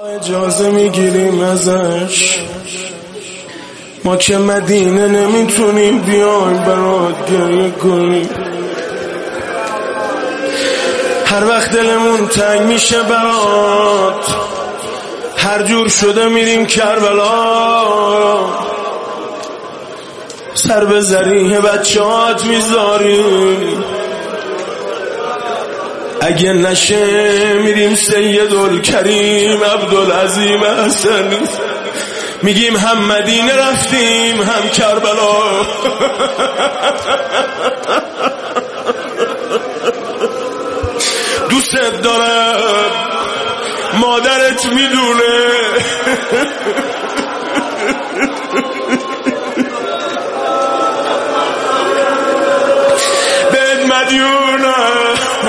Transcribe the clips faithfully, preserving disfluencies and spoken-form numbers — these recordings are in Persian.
اجازه میگیریم ازش، ما که مدینه نمیتونیم بیایم برات گریه کنیم. هر وقت دلمون تنگ میشه برات، هر جور شده میریم کربلا، سر به ذریح بچهات میذاریم، اگه نشه میریم سیدالکریم عبدالعظیم حسنی، میگیم هم مدینه رفتیم هم کربلا. دوست دارم، مادرت میدونه، بهت مدیونم.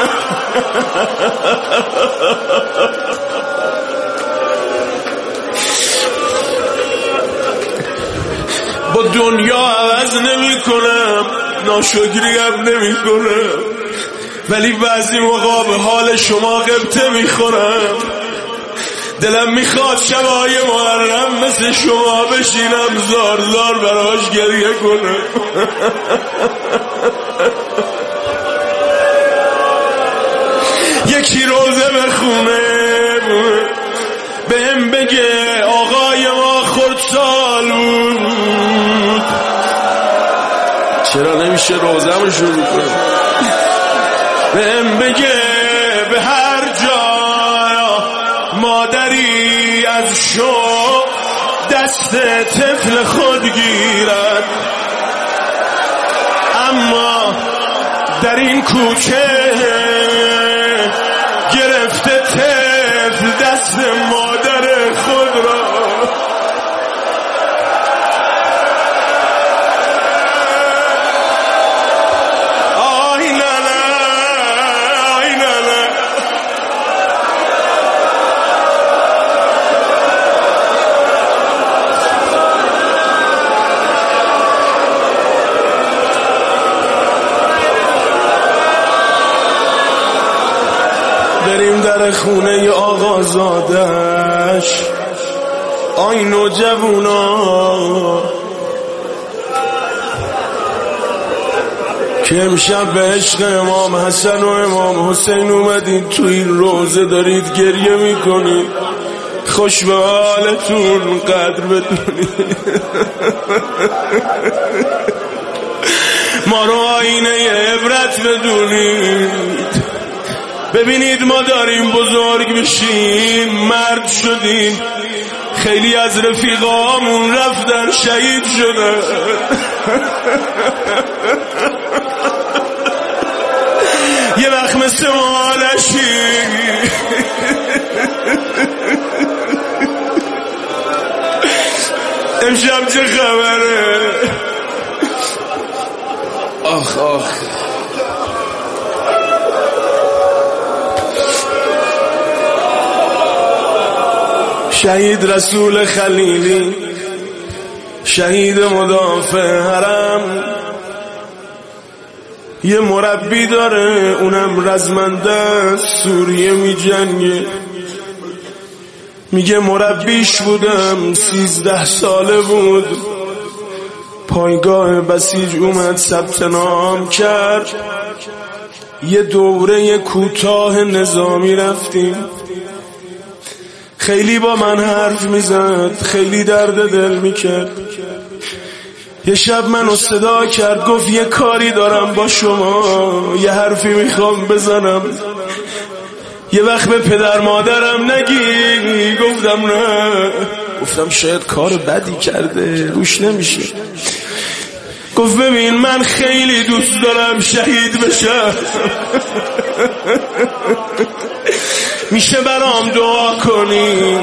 با دنیا عوض نمی کنم، ناشکری هم نمی کنم، ولی بعضی موقع به حال شما غبطه می خورم. دلم میخواد شبای محرم مثل شما بشینم زار زار براش گریه کنم. یکی روزه بخونه بهم بگه آقای ما خردسال بود. چرا نمیشه روزه‌مو شروع کنم؟ بهم بگه به هر جا مادری از شوق دست طفل خود گیرد، اما در این کوچه گرفته طفل دست مادر خود را. آی نانا، آی نانا. بریم در خونه آقازادش، آی نوجوانا که امشب به عشق امام حسن و امام حسین اومدید تو این روزه دارید گریه میکنید، خوش به حالتون قدر بدونید. ما رو آینه عبرت بدونید، ببینید ما داریم بزرگ بشیم، مرد شدیم، خیلی از رفیقامون رفتن شهید شدن. یه وقت مثل مالشی امشب چه خبره؟ آخ آخ شهید رسول خلیلی، شهید مدافع حرم، یه مربی داره اونم رزمنده سوریه می جنگه، میگه مربیش بودم سیزده ساله بود، پایگاه بسیج اومد ثبت نام کرد، یه دوره کوتاه نظامی رفتیم، خیلی با من حرف میزد، خیلی درد دل میکرد. یه شب منو صدا کرد، گفت یه کاری دارم با شما، یه حرفی میخوام بزنم، یه وقت به پدر مادرم نگی. گفتم نه. گفتم شاید کار بدی کرده روش نمیشه. گفت ببین من خیلی دوست دارم شهید بشم، میشه برام دعا کنی؟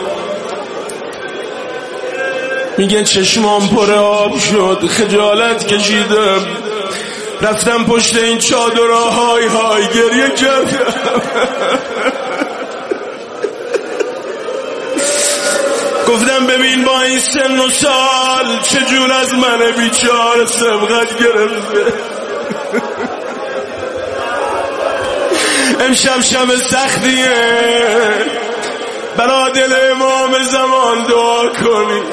میگه چشمام پر آب شد، خجالت کشیدم، رفتم پشت این چادرها های های گریه کردم. گفتم ببین با این سن و سال چجور از من بیچاره سبقت گرفته. امشب شب سختیه، برا دل امام زمان دعا کنی.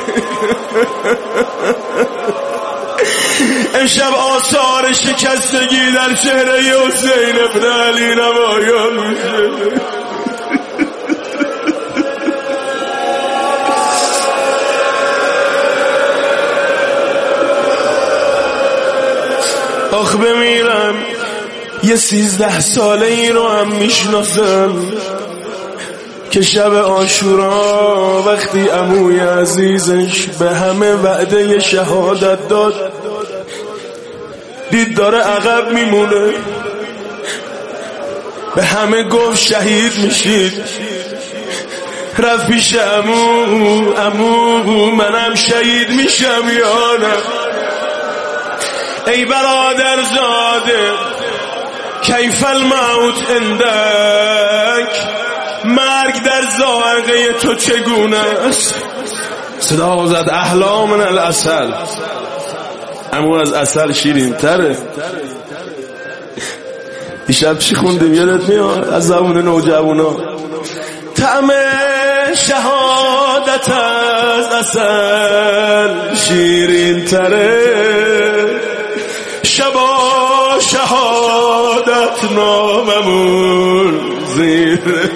امشب آثار شکستگی در چهره حسین ابن علی نمایان میشه. آخ بمیرم یه سیزده ساله ای رو هم میشناسم که شب عاشورا وقتی عموی عزیزش به همه وعده شهادت داد، دید داره عقب میمونه، به همه گفت شهید میشید، رفت پیش عمو، عمو منم شهید میشم یا نه؟ ای برادر زاده کیف الموت عندک، مرگ در ذائقه تو چگونه است؟ صدا زد احلا من العسل، اما از عسل شیرین تره. دیشب چی خوندیم یادت میاد از زبون نوجوانا؟ طعم شهادت از عسل شیرین تره، شبا شهادت ناممون زیر.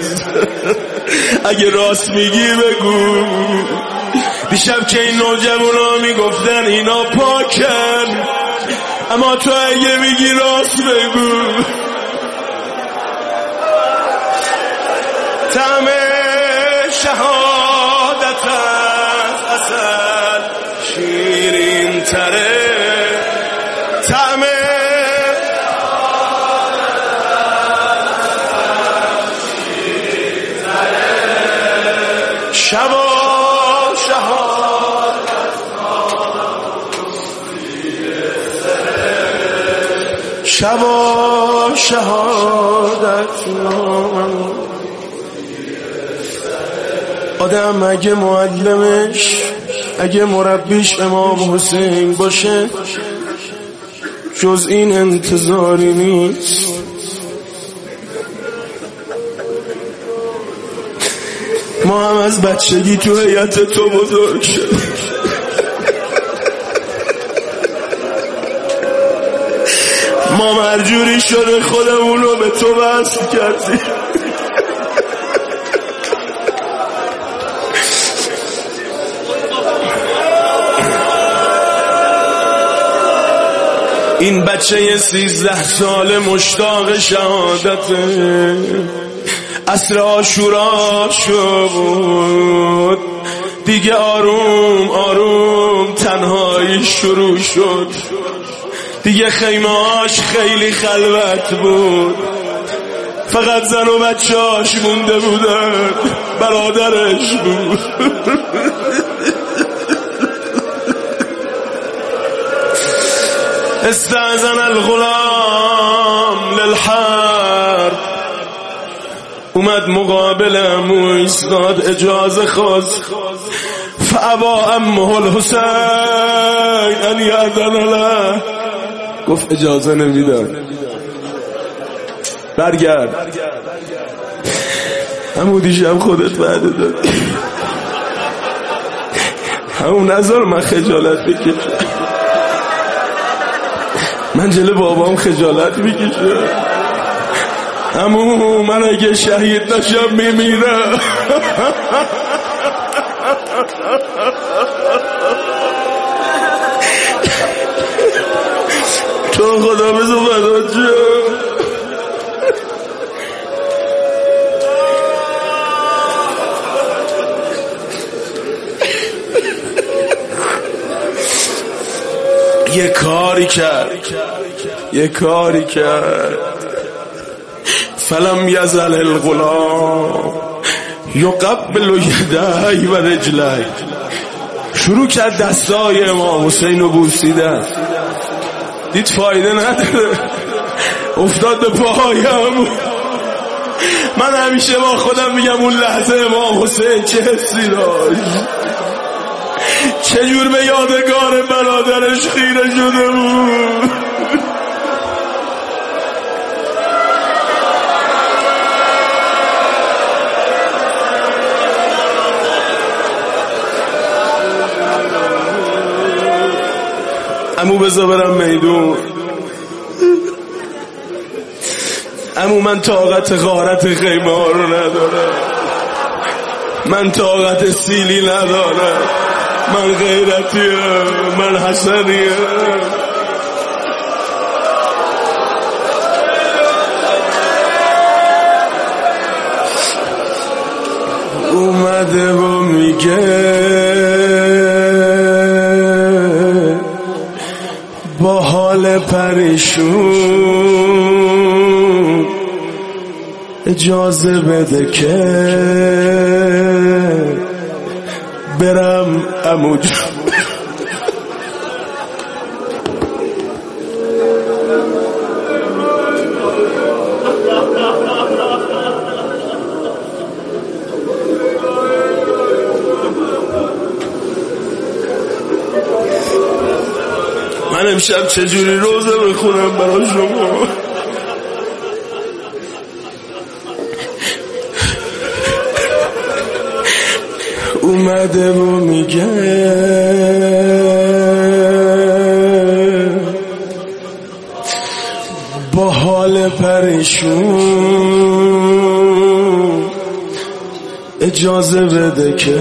اگه راست میگی بگو. دیشب که این نوجوانا میگفتن اینا پاکن، اما تو اگه میگی راست بگو. طعم شهادت از عسل شیرین تره، طعم شبا شهادت شبا شهادت آدم اگه معلمش اگه مربیش امام حسین باشه جز این انتظاری نیست. ما هم از بچگی تو هیئت تو بزرگ شد، ما مرجوری شده خودمون رو به تو وصل کردیم. این بچه سیزده ساله مشتاق شهادته، عصر عاشورا شد دیگه، آروم آروم تنهایی شروع شد دیگه، خیمه‌هاش خیلی خلوت بود، فقط زن و بچه‌هاش مونده بودن، برادرش بود. استأذن الغلام للحرب، اومد مقابل عمو ایستاد، اجازه خواست. فابا عمه الحسین ان یأذن له، گفت اجازه نمیدم، برگرد. عمو دیشب خودت وعده دادی، همون نظر من خجالت بکشم، من جلو بابام خجالت میکشم. عمو من اگه شهید نشم میمیرم. تو خدا بزن فدات شم. یه کاری کرد یه کاری کرد فلم یزل الغلام یقبل یدی و رجلی، شروع کرد دستای امام حسین رو بوسیدن، دید فایده نداره، افتاد به پایم. من همیشه با خودم میگم اون لحظه امام حسین چه حسی داشت، چجور به یادگار برادرش خیره شده بود. عمو بذار برم میدون، عمو من طاقت غارت خیمه ها رو ندارم، من طاقت سیلی ندارم، من غیرتیم، من حسنیم. اومده و میگه با حال پریشون اجازه بده که برم عمو جون. من امشب چجوری روزه بخونم برای شما؟ اومده و میگه با حال پریشون اجازه بده که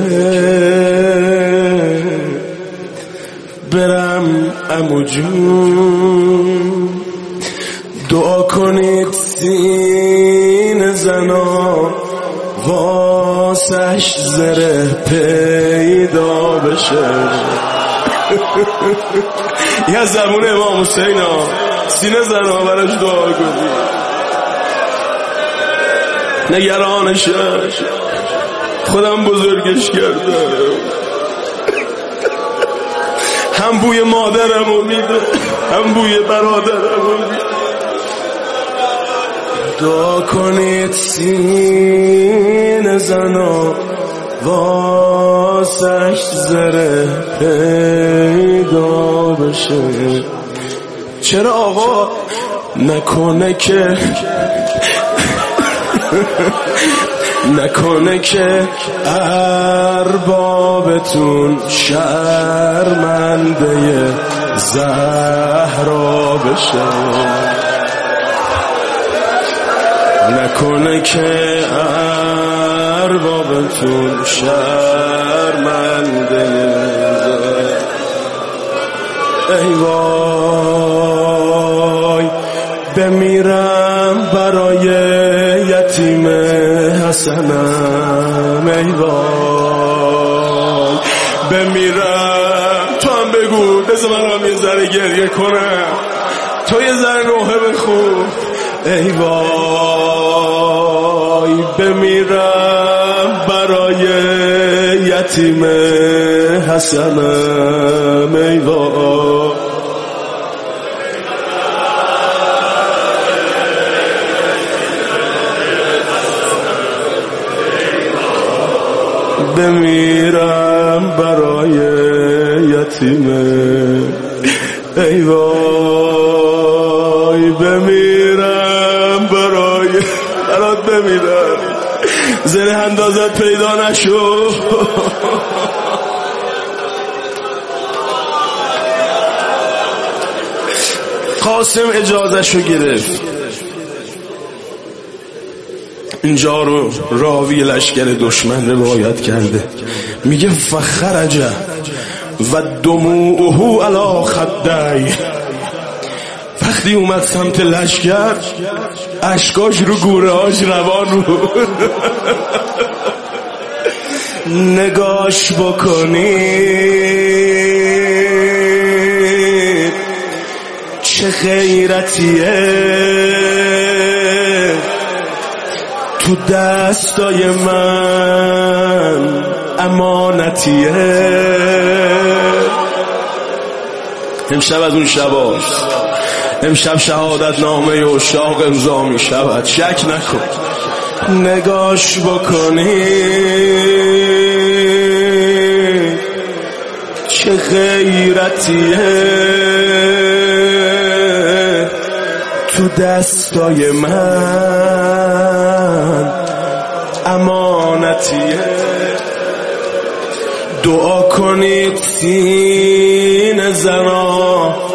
برم عمو جون. دعا کنید سین زنا واسش زره پیدا بشه. یه زمان امام حسین ها سینه زنا براش دعا کنید، نگرانش خودم بزرگش کردم، هم بوی مادرم رو میده هم بوی برادرم رو میده. دعا کنید سین زنا واسش زره پیدا بشه. چرا آقا نکنه که نکنه که اربابتون شرمنده زهرا بشه، نکنه که اربابتون شرمنده زهرا. ای وای بمیرم برای یتیم حسنم، ای وای بمیرم. تو هم بگو بذار منم یه ذره گریه کنم، تو یه ذره نوحه بخون. ای وای بمیرم برای یتیم حسنم، ای وای بمیرم برای یتیمه، ای وای بمیرم برای برات بمیرم، زره اندازت پیدا نشو. قاسم اجازهشو گرفت. اینجا رو راوی لشکر دشمن روایت کرده، میگه فخرج و دموعه علی خدی. وقتی اومد سمت لشکر اشکاش رو گوره هاش روان بود. نگاش بکنید چه غیرتیه تو دستای من، امانتیه. امشب از اون شباست، امشب شهادت نامه و شاق امضا می شود، شک نکن. نگاش بکنید چه غیرتیه تو دستای من، امانتیه. دعا کنید سین زنا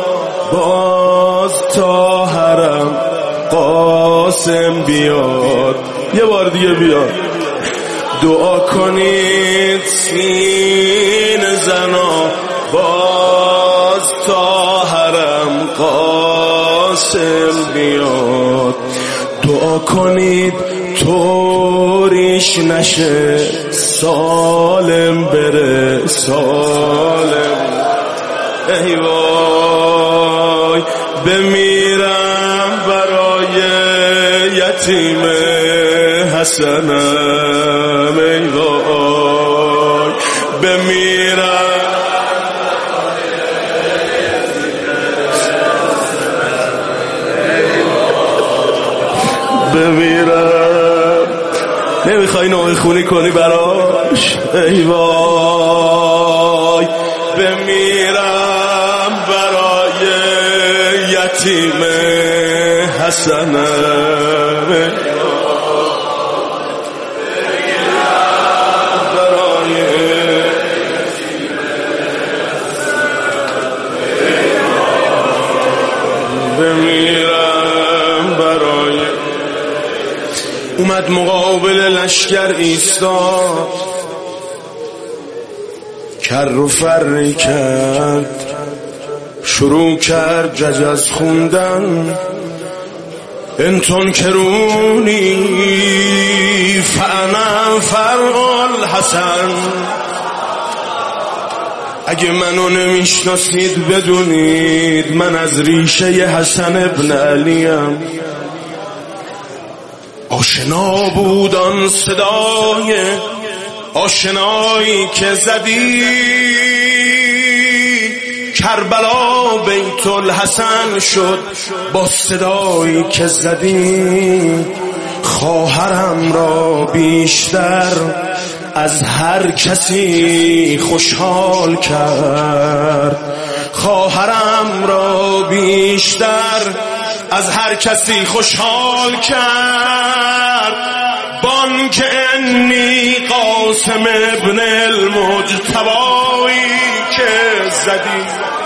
بیاد. یه بار دیگه بیاد. دعا کنید سین زنا باز تا حرم قاسم بیاد. دعا کنید طوریش نشه سالم بره سالم. ای وای بمیرم برای یتیم حسنم. ای وای بمیرم بمیرم. نمیخوای نوع خونی کنی براش؟ ای وای بمیرم برای یتیم حسنم. اومد مقابل لشکر ایستاد، کر و فر کرد، شروع کرد ججز خوندن. انتون کرونی فانا فرع الحسن. اگه منو نمیشناسید بدونید من از ریشه حسن ابن علیم. آشنا بود آن صدای آشنایی که زدی، کربلا بیت الحسن شد با صدایی که زدی. خواهرم را بیشتر از هر کسی خوشحال کرد. خواهرم را بیشتر از هر کسی خوشحال کرد. بانک انی قاسم ابن المجتبایی که زدی.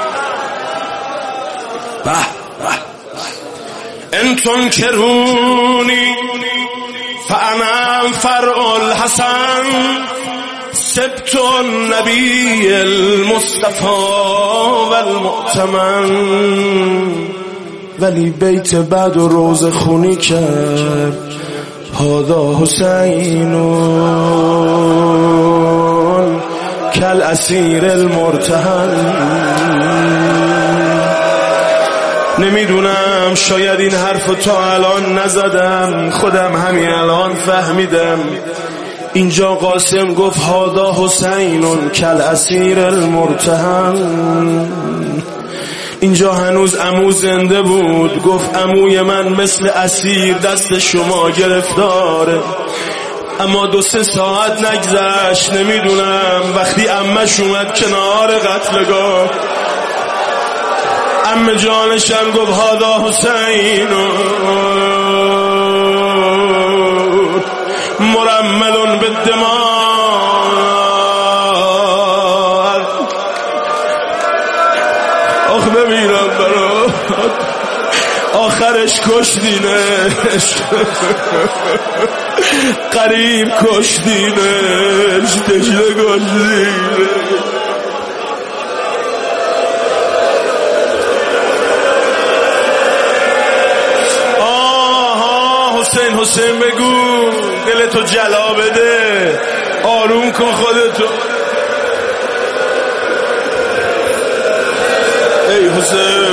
به به انتون کرونی فانا فرع الحسن سبت النبی المصطفى والمؤتمن. ولی بیت بعد و روز خونی کرد. هادا حسینون کل اسیر المرتهن. نمیدونم شاید این حرف تا الان نزدم، خودم همین الان فهمیدم. اینجا قاسم گفت هادا حسینون کل اسیر المرتهن. اینجا هنوز عمو زنده بود، گفت عموی من مثل اسیر دست شما گرفتاره. اما دو سه ساعت نگذشت، نمیدونم وقتی عمش اومد کنار قتلگاه، عمه جانشم گفت هادا حسین مرمل بالدماء. آخ بمیرم برات، آخرش کشتینش، قریب کشتینش، تشنه کشتینش. آها حسین حسین بگو، دلتو جلا بده، آروم کن خودتو. ای حسین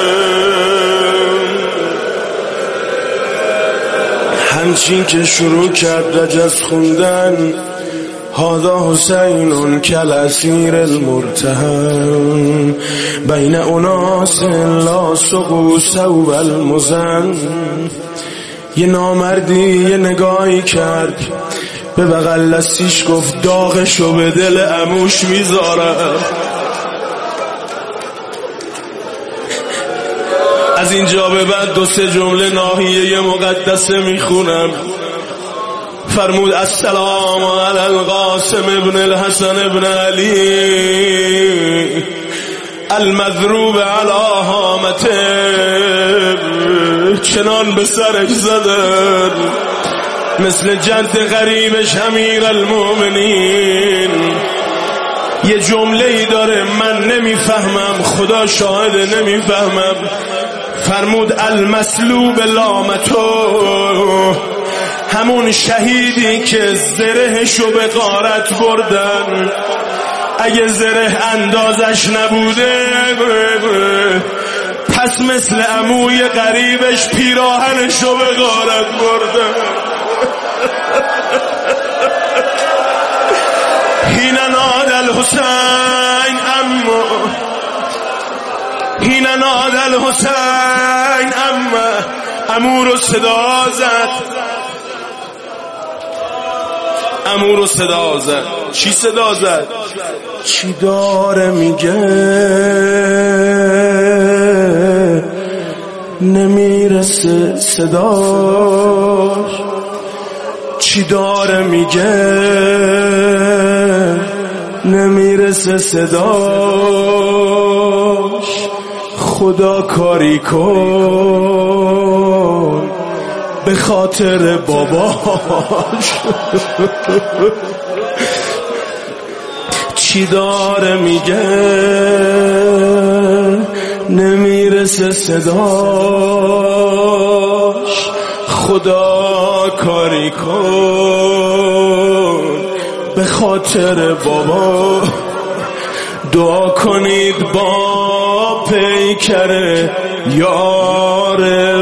همچین که شروع کرد رجز خوندن، هادا حسین کل اسیر المرتهن بین اناس لا سقو ثوب المزن. یه نامردی یه نگاهی کرد به بغل دستیش، گفت داغشو به دل عموش میذارم. از اینجا به بعد دو سه جمله ناحیه مقدسه میخونم. فرمود السلام علی القاسم ابن الحسن ابن علی المضروب علی هامته چنان به سرش زدن مثل جد غریبش امیر المومنین. یه جمله ای داره من نمیفهمم، خدا شاهد نمیفهمم. فرمود المسلوب لامتو، همون شهیدی که زرهشو به غارت بردن، اگه زره اندازش نبوده پس مثل عموی غریبش پیراهنشو به غارت بردن. حین نادى الحسین اما حین نادى الحسین اما عمو رو صدا زد، عمو رو صدا زد. چی صدا زد؟ چی داره میگه؟ نمیرسه صداش. چی داره میگه؟ نمیرسه صداش. خدا کاری کن به خاطر باباش. چی داره میگه؟ نمیرسه صداش. خدا کاری کن به خاطر بابا. دعا کنید با پیکر یار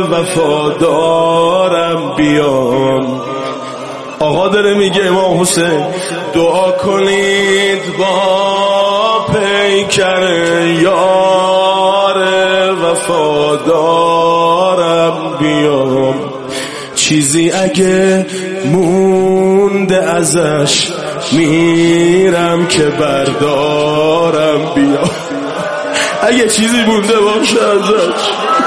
وفادارم بیام. آقا داره میگه امام حسین دعا کنید با پیکر یار وفادارم بیام. چیزی اگه مونده ازش میرم که بردارم بیام. اگه چیزی مونده باشه ازش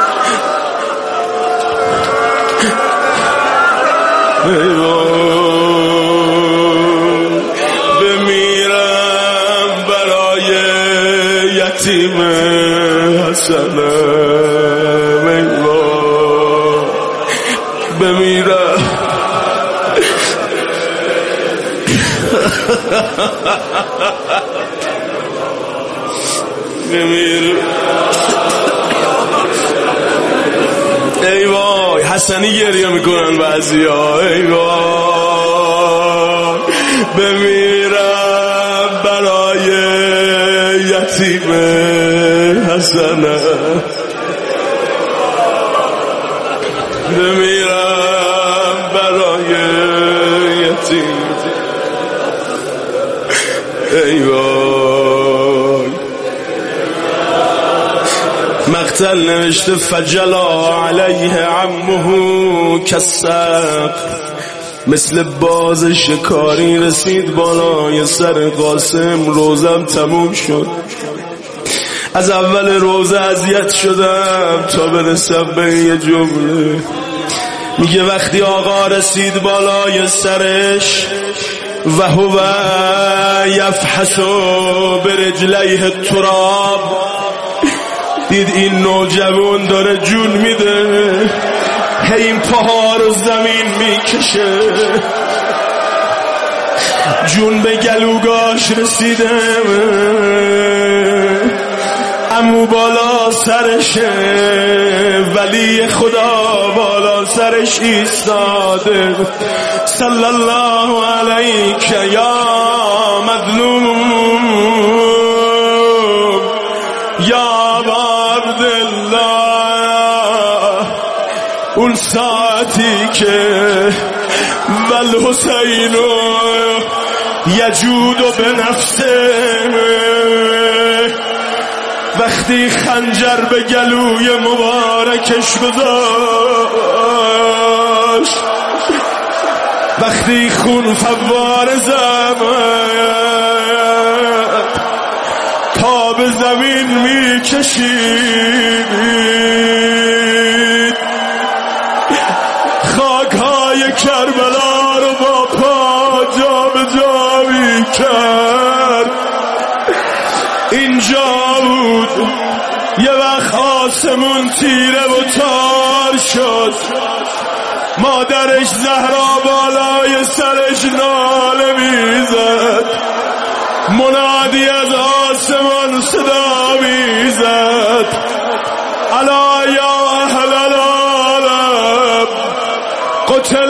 بمیرم برای یتیم حسنم. بمیرم بمیرم. ای وای حسنی گریه میکنن بعضیا. ای وای بمیرم برای یتیم حسنم. بمیرم برای یتیم. ای وای مقتل نوشته فجلا علیه عمه کالسقف، مثل باز شکاری رسید بالای سر قاسم. روزم تموم شد. از اول روزه اذیت شدم تا برسم به یه جمله. میگه وقتی آقا رسید بالای سرش و هو یفحص برجلیه التراب، دید این نوجوان داره جون میده، هی این پاها رو زمین میکشه. جون به گلوگاش رسیده، عمو بالا سرشه، ولی خدا بالا سرش ایستاده. صلی الله علیک یا مظلوم یا عبدالله. اون ساعتی که والحسین یجود به نفسه، وقتی خنجر به گلوی مبارکش گذاشت، وقتی خون فوار زد تا به زمین می کشید، خاکهای کربلا رو با پا جا به جا می کرد. اینجا بود یه وقت آسمون تیره و تار شد، مادرش زهرا بالای سرش ناله میزد، منادی از آسمان صدا میزد الا یا اهل العالم قتل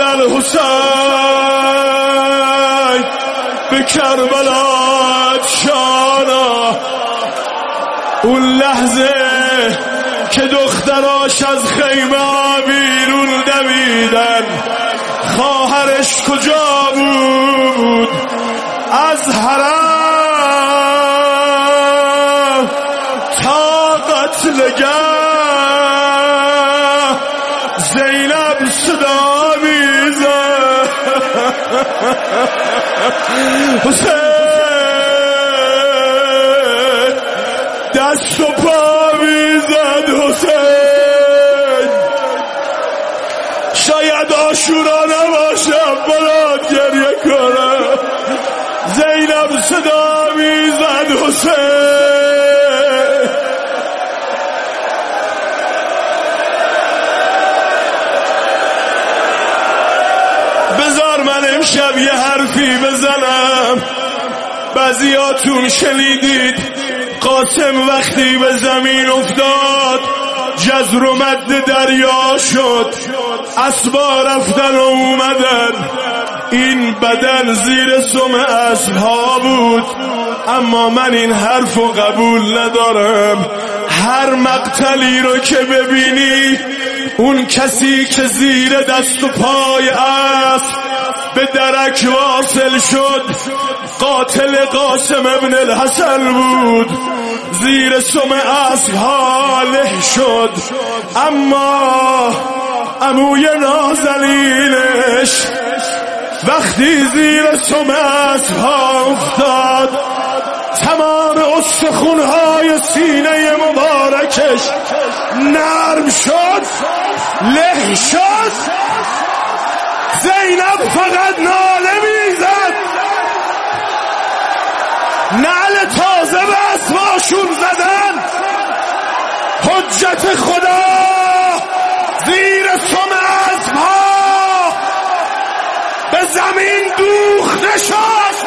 الحسین به کربلا شانا. اون لحظه که دختراش از خیمه بیرون دویدن، خواهرش کجا بود؟ از حرم تا قتلگاه زینب صدا میزد حسین دست و پا میزد حسین. شاید عاشورا نباشم بلاد گریه کنم، زینب صدا میزد حسین. بذار من امشب یه حرفی بزنم. بعضیاتون شنیدید قاسم وقتی به زمین افتاد جزر و مد دریا شد، اسبا رفتن و اومدن، این بدن زیر سم اسبها بود. اما من این حرفو قبول ندارم. هر مقتلی رو که ببینی، اون کسی که زیر دست و پای اسب به درک واصل شد قاتل قاسم ابن الحسن بود، زیر سم اسب حاله شد. اما عموی نازنینش وقتی زیر سم اسب ها افتاد، تمام استخونهای سینه مبارکش نرم شد، له شد. زینب فقط ناله میزد، نعل تازه به اسباشون زدن. حجت خدا زیر سم اسبها به زمین دوخته شد.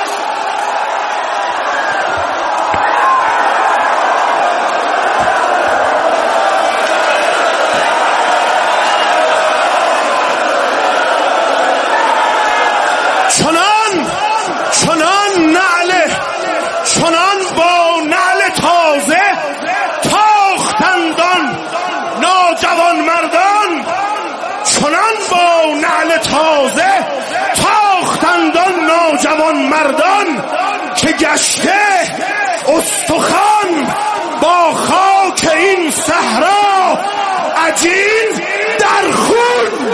چنان چنان نعل چنان با نعل تازه تاختندان نوجوان مردان، چنان با نعل تازه تاختندان نوجوان مردان که گشته استخوان با خاک این صحرا عجین در خون.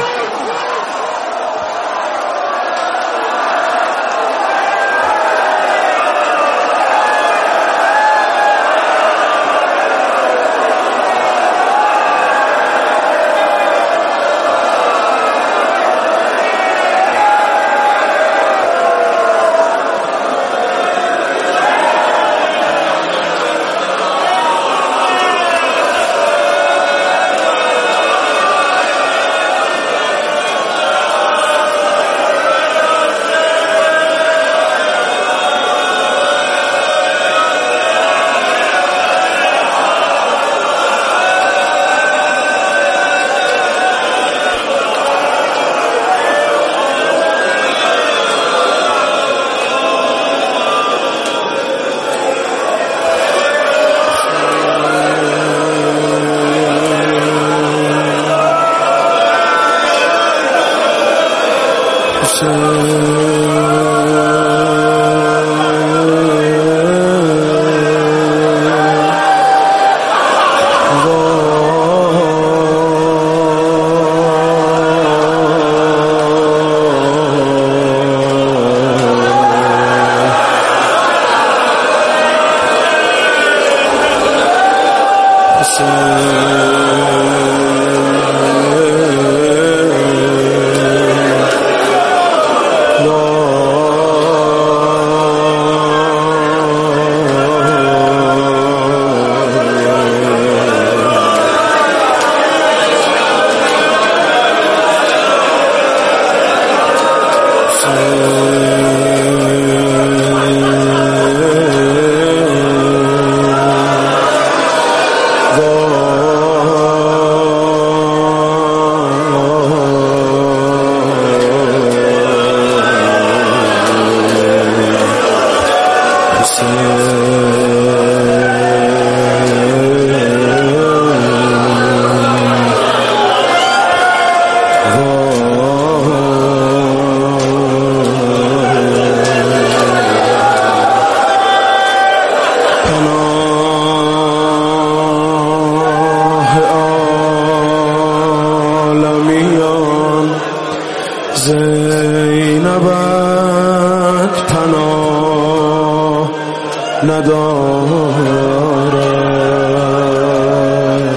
ندارد.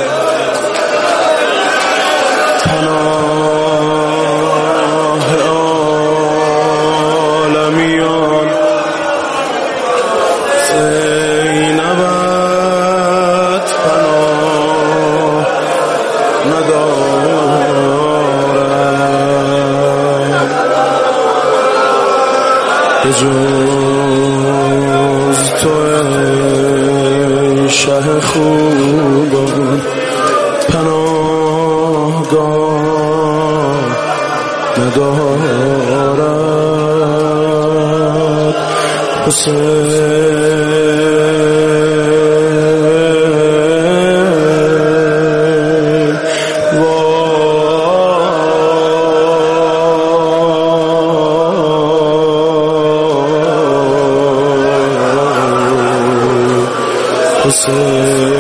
پناه عالمیان زینبت پناه ندارد. به جز تو ای شه خوبان پناهگاه ندارد. حسین وای حسین